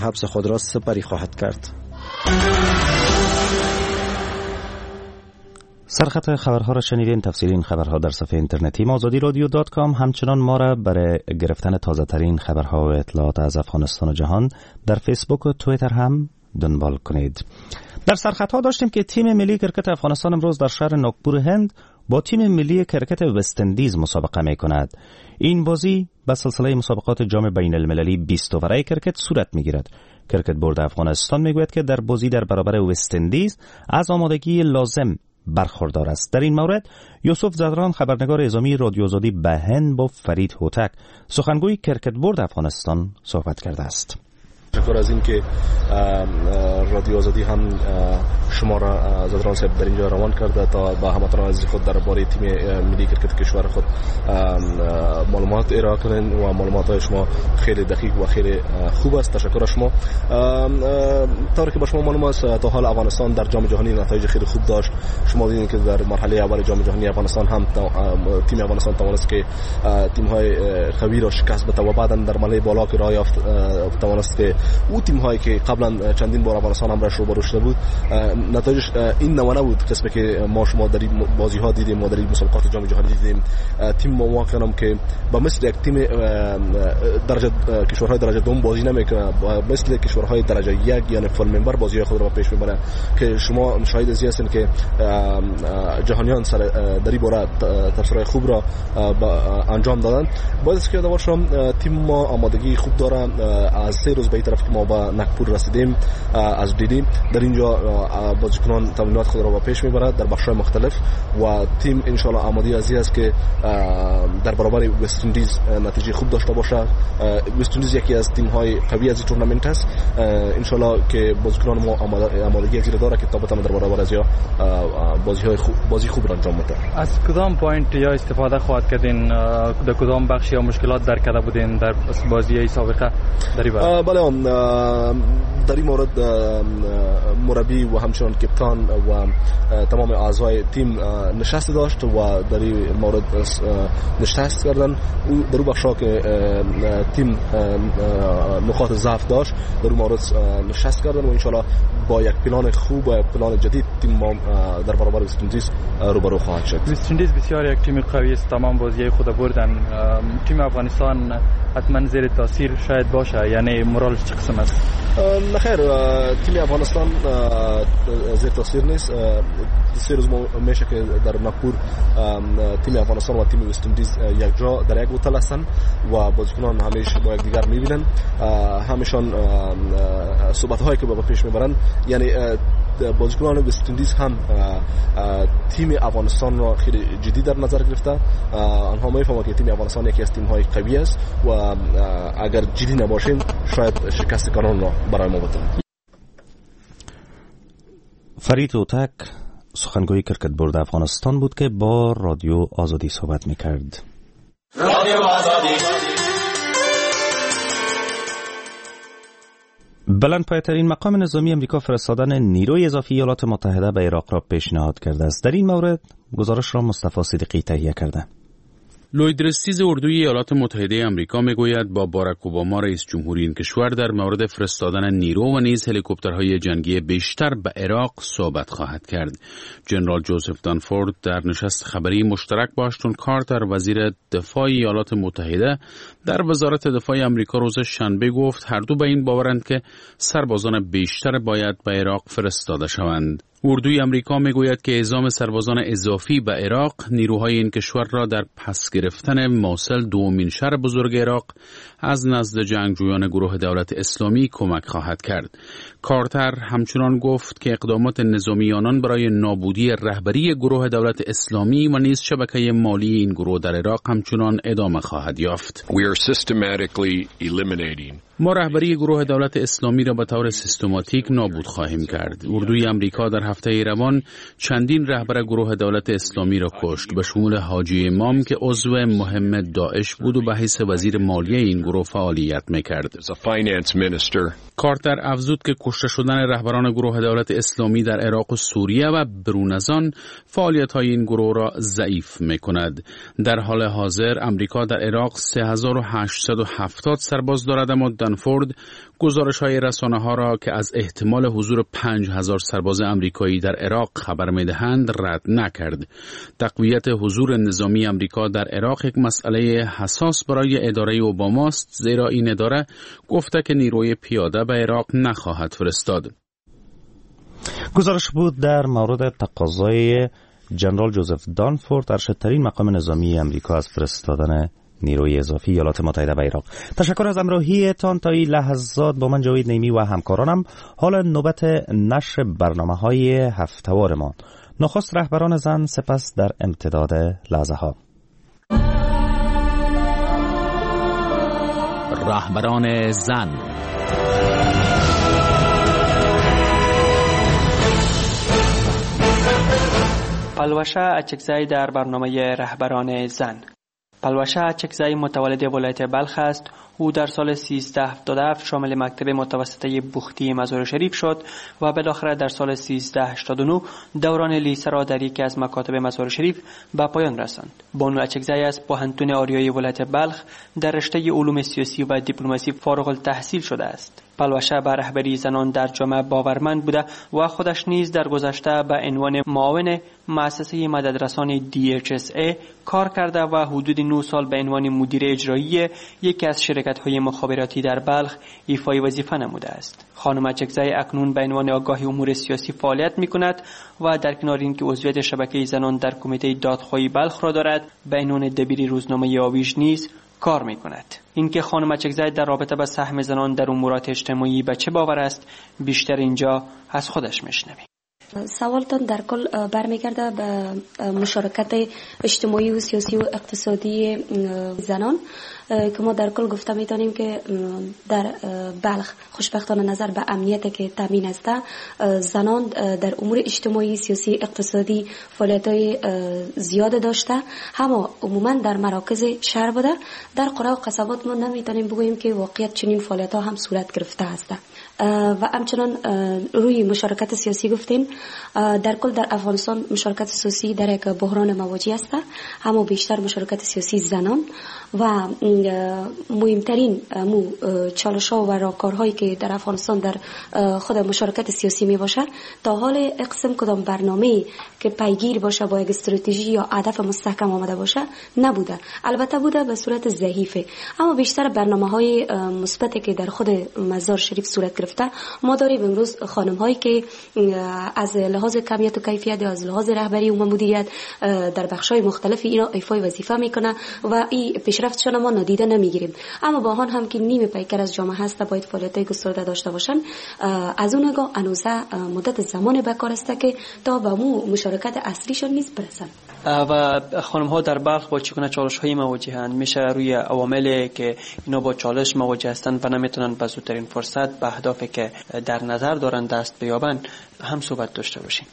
حبس خود را سپری خواهد کرد. سرخط خبرها را شنیدین. تفصیل این خبرها در صفحه اینترنتی azadiradio.com. همچنان ما را برای گرفتن تازه ترین خبرها و اطلاعات از افغانستان و جهان در فیسبوک و توییتر هم دنبال کنید. در سرخط ها داشتیم که تیم ملی کرکت افغانستان امروز در شهر ناگپور هند با تیم ملی کرکت وست اندیز مسابقه می کند. این بازی به سلسله مسابقات جام بین المللی 20 اووره کرکت صورت می گیرد. کرکت بورد افغانستان می گوید که در بازی در برابر وست اندیز از آمادگی لازم برخوردار است. در این مورد یوسف زدران خبرنگار اعزامی رادیو آزادی به هند با فرید هوتک سخنگوی کرکت بورد افغانستان صحبت کرده است. تشکر از این که رادیو آزادی هم شما را زدران صاحب در اینجا روان کرده تا با هموطنان عزیز خود درباره تیم ملی کرکت کشور خود معلومات ارائه کنین و معلومات شما خیلی دقیق و خیلی خوب است. تشکر از شما. طوری که با شما معلوم است تا حال افغانستان در جام جهانی نتایج خیلی خوب داشت. شما دیدین که در مرحله اول جام جهانی افغانستان هم تیم افغانستان توانست که تیم‌های قوی را شکست بده و بعداً در مرحله بالا که راه یافت توانست که او تیم هایی که قبلا چندین بار افغانستان هم روبرو شده بود نتایجش این نمونه بود. قسمی که ما شما در این بازی ها دیدیم و در این مسابقات جام جهانی دیدیم تیم ما کنم که با مثل یک تیم درجه کشورهای درجه دوم بازی نمیکنه، با مثل کشورهای درجه یک یعنی فول ممبر بازی خود را پیش میبره که شما شاهد ازی هستین که جهانیان سر در این باره تفسیرهای خوب را انجام دادن. باید که دواشم تیم ما آمادگی خوب داره. از 3 روز به طرف که ما با ناگپور رسیدیم از دیدی در اینجا بازیکنان تمرینات خود را با پیش میبرند در بخش‌های مختلف و تیم ان شاء الله آماده ازی است که در برابر وست اندیز نتیجه خوب داشته باشه. وست اندیز یکی از تیم‌های قوی از این تورنمنت است. ان شاء الله که بازیکنان ما آمادگی ازی داره که تا بتونه در برابر ازیا بازی خوب را انجام بده. از کدام پوینت یا استفاده خواهد کردین؟ در کدام بخش یا مشکلات در کرده بودین در بازی سابقه در بله در این مورد مربی و همچنان کپتان و تمام اعضای تیم نشست داشت و در این مورد نشست کردن. در اون بخشا که تیم نقاط ضعف داشت در اون مورد نشست کردن و انشالله با یک پلان خوب و پلان جدید تیم ما در برابر وست اندیز روبرو خواهد شد. وست اندیز بسیار یک تیم قوی است. تمام بازی خود بردن. تیم افغانستان حتما زیر تاثیر شاید باشه، یعنی مورالش چه قسم است؟ نخیر، تیم افغانستان زیر تاثیر نیست. 3 روز میشه که در ناگپور تیم افغانستان و تیم وست اندیز یک جا در یک هتل هستند و بازیکنان همیشه با یکدیگر میبینن. همیشان صحبت هایی که با پیش میبرن یعنی بازیکنان وست اندیز هم تیم افغانستان را خیلی جدی در نظر گرفته. آنها میفهمند که تیم افغانستان یکی از تیم های قوی است و اگر جدی نباشیم شاید شکست کانون را برای ما بده. فرید هوتک سخنگوی کرکت بورد افغانستان بود که با رادیو آزادی صحبت میکرد. رادیو آزادی بلندپایه‌ترین مقام نظامی امریکا فرستادن نیروی اضافی ایالات متحده به عراق را پیشنهاد کرده است. در این مورد گزارش را مصطفی صدیقی تهیه کرده. لوید رستیز اردوی ایالات متحده آمریکا میگوید با باراک اوباما رئیس جمهوری این کشور در مورد فرستادن نیرو و نیز هلیکوپترهای جنگی بیشتر به عراق صحبت خواهد کرد. جنرال جوزف دانفورد در نشست خبری مشترک با آشتون کارتر وزیر دفاع ایالات متحده در وزارت دفاع آمریکا روز شنبه گفت هر دو به این باورند که سربازان بیشتر باید به عراق فرستاده شوند. اردوی آمریکا میگوید که اعزام سربازان اضافی به عراق نیروهای این کشور را در پس گرفتن موصل دومین شهر بزرگ عراق از نزد جنگجویان گروه دولت اسلامی کمک خواهد کرد. کارتر همچنان گفت که اقدامات نظامی آنان برای نابودی رهبری گروه دولت اسلامی و نیز شبکه مالی این گروه در عراق همچنان ادامه خواهد یافت. ما رهبری گروه دولت اسلامی را به طور سیستماتیک نابود خواهیم کرد. اردوی آمریکا در هفته روان چندین رهبر گروه دولت اسلامی را کشت، به شمول حاجی امام که عضو مهم داعش بود و به حیث وزیر مالیه این گروه فعالیت می‌کرد. کارتر افزود که کشته شدن رهبران گروه دولت اسلامی در عراق و سوریه و برون از آن فعالیت‌های این گروه را ضعیف می‌کند. در حال حاضر آمریکا در عراق 3870 سرباز دارد، اما دانفورد گزارش‌های رسانه‌ها را که از احتمال حضور 5000 سرباز آمریکایی در عراق خبر می‌دهند رد نکرد. تقویت حضور نظامی آمریکا در عراق یک مسئله حساس برای اداره اوباما است، زیرا این اداره گفته که نیروی پیاده به عراق نخواهد فرستاد. گزارش بود در مورد تقاضای جنرال جوزف دانفورد، ارشدترین مقام نظامی آمریکا، از فرستادن نیروی اضافی ایالات متحده به عراق. تشکر از همراهیتان تا این لحظات. با من جاوید نیمی و همکارانم. حالا نوبت نشر برنامه‌های هفته‌وار ما. نخست رهبران زن، سپس در امتداد لحظه ها رهبران زن. پلوشه اچکزی در برنامه رهبران زن. پلوشه اچکزی متولد ولایت بلخ است. او در سال 1377 شامل مکتب متوسطه بوختی مزار شریف شد و بالاخره در سال 1389 دوران لیسه را در یکی از مکاتب مزار شریف به پایان رساند. بانو اچکزی از پوهنتون آریایی ولایت بلخ در رشته علوم سیاسی و دیپلماسی فارغ التحصیل شده است. پلوشه به رهبری زنان در جامعه باورمند بوده و خودش نیز در گذشته به عنوان معاون مؤسسه مددرسان DHSA کار کرده و حدود 9 سال به عنوان مدیر اجرایی یکی از شرکت‌های مخابراتی در بلخ ایفای وظیفه نموده است. خانم اچکزی اکنون به عنوان آگاه امور سیاسی فعالیت می‌کند و در کنار اینکه عضویت شبکه زنان در کمیته دادخواهی بلخ را دارد، به عنوان دبیر روزنامه آویژ نیز کار می‌کند. اینکه خانم اچکزی در رابطه با سهم زنان در امورات اجتماعی به چه باور است، بیشتر اینجا از خودش میشنویم. سوالتان در کل برمیگرده به مشارکت اجتماعی و سیاسی و اقتصادی زنان که ما در کل گفته میتونیم که در بلخ خوشبختانه نظر به امنیتی که تامین است، زنان در امور اجتماعی، سیاسی، اقتصادی فعالیت‌های زیاد داشته، اما عموما در مراکز شهر بوده. در قرى و قصبات ما نمیتونیم بگوییم که واقعیت چنین فعالیت‌ها هم صورت گرفته است. و همچنان روی مشارکت سیاسی گفتیم، در کل در افغانستان مشارکت سیاسی در یک بحران مواجه است، اما بیشتر مشارکت سیاسی زنان و مهمترین چالش‌ها و راهکارهایی که در افغانستان در خود مشارکت سیاسی می باشه، تا حال اقسام کدام برنامه که پیگیر باشه با یک استراتژی یا هدف مستحکم آمده باشه نبوده. البته بوده به صورت ضعیفه، اما بیشتر برنامه‌های مثبتی که در خود مزار شریف صورت گرفته ما داریم. امروز خانم‌هایی که از لحاظ کمیت و کیفیت یا از لحاظ رهبری و مدیریت در بخش‌های مختلفی اینا ایفای وظیفه میکنه و این پیشرفتشون ما نادیده نمیگیریم. اما با آن هم که نیمه پیکر از جامعه هست باید فعالیت‌های گسترده داشته باشن. از اون نگاه انوزه مدت زمان بکار است که تا به مشارکت اصلیشون نیز برسن. و خانم‌ها در بلخ با چگونه چالش‌هایی مواجهند؟ میشه روی عواملی که اینا با چالش مواجه هستند و نمیتونن به زودترین فرصت به اهدافی که در نظر دارن دست بیابن هم صحبت داشته باشین.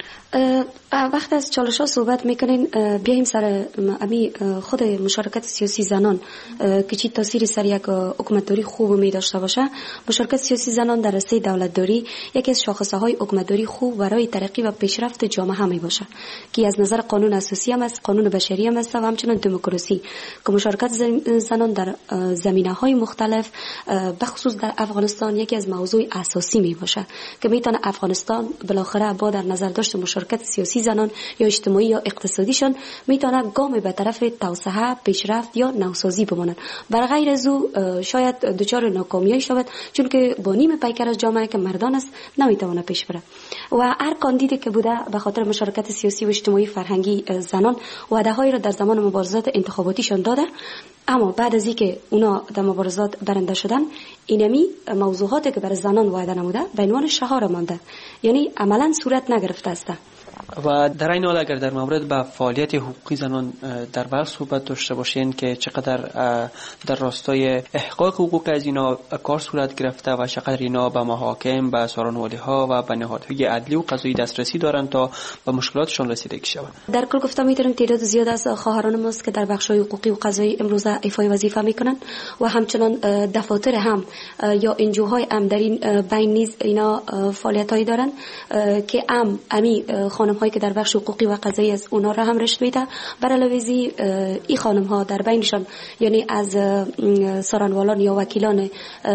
وقت از چالش‌ها صحبت میکنین، بیایم سر خود مشارکت سیاسی زنان که چی تاثیری سر یک حکومتداری خوب می داشته باشه. مشارکت سیاسی زنان در راسته دولتداری یکی از شاخصه‌های حکومتداری خوب برای ترقی و پیشرفت جامعه هم می باشه که از نظر قانون اساسی هم است، قانون بشری هم است و همچنین دموکراسی که مشارکت زنان در زمینه‌های مختلف به خصوص در افغانستان یکی از موضوع اساسی می باشه که میتونه افغانستان بالاخره با در نظر داشت مشارکت سیاسی زنان یا اجتماعی یا اقتصادیشان میتونه گام به طرف توسعه، پیشرفت یا نوسازی بمانند. بر غیر از او شاید دچار ناکامی شود، چون که با نیم پیکر از جامعه که مردان است نمیتونه پیش بره و هر کاندیدی که بوده به خاطر مشارکت سیاسی و اجتماعی فرهنگی زنان وعده‌هایی را در زمان مبارزات انتخاباتیشان داده، اما بعد از اینکه اونا در مبارزات برنده شدن اینمی موضوعاتی که برای زنان وعده نموده به عنوان شعار مانده، یعنی عملا صورت نگرفته است. و در این حال اگر در مورد به فعالیت حقوقی زنان در بلخ صحبت داشته باشین که چقدر در راستای احقاق حقوق از اینا کار صورت گرفته و چقدر اینا به محاکم، به سارانوالی‌ها و به نهادهای عدلی و قضایی دسترسی دارن تا به مشکلاتشان رسیدگی شود. در کل گفتم میتونیم تعداد زیاد از خواهران ماست که در بخش‌های حقوقی و قضایی امروز ایفای وظیفه میکنن و همچنان دفاتر هم یا انجوهای هم در این بین نیز اینا فعالیتایی دارن که امی خانم هایی که در بخش حقوقی و قضایی است اونا را هم رشوه میده. بر علاوه این خانم ها در بینشان یعنی از سارنوالان یا وکیلان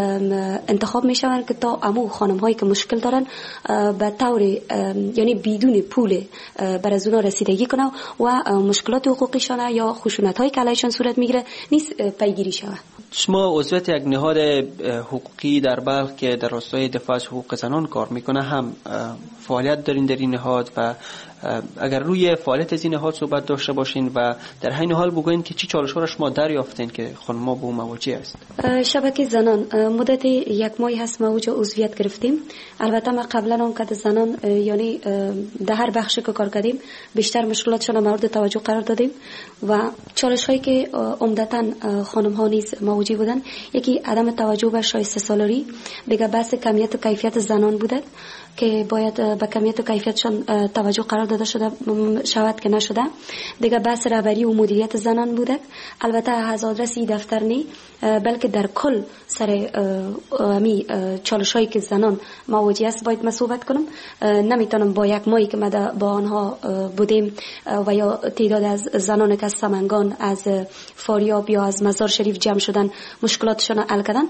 انتخاب میشوند که تا امو خانم هایی که مشکل دارن به طور یعنی بدون پول بر از اونا رسیدگی کنه و مشکلات حقوقیشان یا خشونت هایی که علیشان صورت میگیره نیست پیگیری شود. شما عضویت یک نهاد حقوقی در بلخ که در راستای دفاع از حقوق زنان کار میکنه هم فعالیت دارین در این نهاد و اگر روی فعالیت از این نهاد صحبت داشته باشین و در همین حال بگوین که چی چالش‌ها را شما دریافتین که خانم‌ها با مواجه است. شبکه زنان مدت یک ماهی هست ما اوجا عضویت گرفتیم. البته ما قبلا هم که زنان یعنی در هر بخشی که کار کردیم بیشتر مشکلاتشون مورد توجه قرار دادیم و چالش‌هایی که عمدتاً خانم‌ها نیز مواجه بودن، یکی عدم توجه به شایسته سالاری، دیگه بحث کمیت و کیفیت زنان بوده که باید به کمیت و کیفیتشان توجه قرار داده شود که نشده. دیگه بحث رهبری و مدیریت زنان بوده. البته از آدرس دفتر نی بلکه در کل سر همی چالش‌هایی که زنان مواجه است باید من صحبت کنم. نمیتونم با یک ماهی که ما با آنها بودیم و یا تعداد از زنان که از سمنگان، از فاریاب یا از مزار شریف جمع شدن مشکلاتشان حل کردن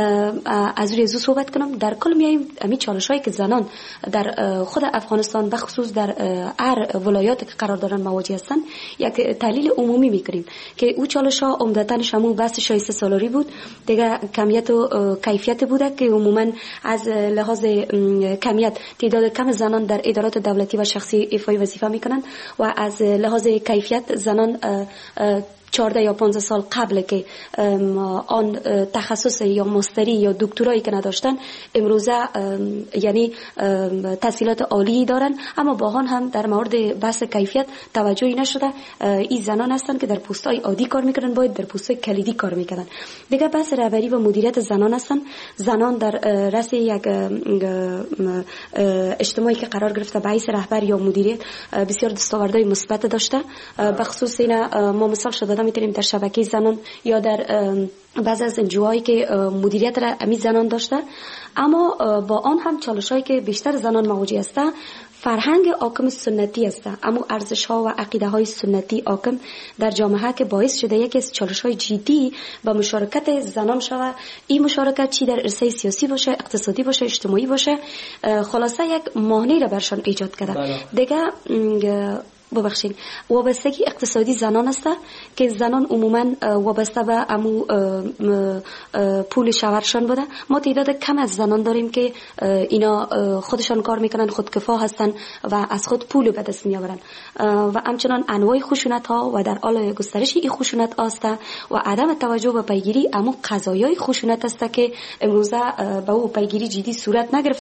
از روی زو صحبت کنم. در کل میایم همی چالش‌هایی که زنان در خود افغانستان بخصوص در هر ولایاتی که قرار دارن مواجه هستن یک تحلیل عمومی میکنیم که او چالش‌ها عمدتاً شامل بحث شایسته سالاری بود، دیگه کمیت و کیفیت بوده که عموما از لحاظ کمیت تعداد کم زنان در ادارات دولتی و شخصی ایفای وظیفه میکنن و از لحاظ کیفیت زنان 14 یا 15 سال قبل که آن تخصص یا ماستری یا دکترایی که نداشتن امروزه یعنی تحصیلات عالی دارن، اما با آن هم در مورد بحث کیفیت توجهی نشده. این زنان هستن که در پست‌های عادی کار میکنن، باید در پست‌های کلیدی کار میکنن. دیگه بحث رهبری و مدیریت زنان هستن. زنان در رأس یک اجتماعی که قرار گرفته به حیث رهبر یا مدیریت بسیار دستاوردهای مثبت داشته. بخصوص این ما مثال شده میتونیم در شبکه زنان یا در بعض از انجوهایی که مدیریت را امی زنان داشته، اما با آن هم چالش‌هایی که بیشتر زنان مواجه هستند فرهنگ حاکم سنتی است، اما ارزش‌ها و عقیده‌های سنتی حاکم در جامعه که باعث شده یکی از چالش‌های جدی با مشارکت زنان شود. این مشارکت چی در عرصه سیاسی باشه، اقتصادی باشه، اجتماعی باشه، خلاصه یک مانع را برشان ایجاد کرده. دیگه ببخشید وابستگی اقتصادی زنان است که زنان عموما وابسته به امو پول شوهرشان بوده. ما تعداد کم از زنان داریم که اینا خودشان کار میکنن، خودکفا هستن و از خود پول به دست میآورن و همچنان انواع خشونت ها و در حال گسترش این خشونت است و عدم توجه به پیگیری امو قضایای خشونت است که امروزه به او پیگیری جدی صورت نگرفته.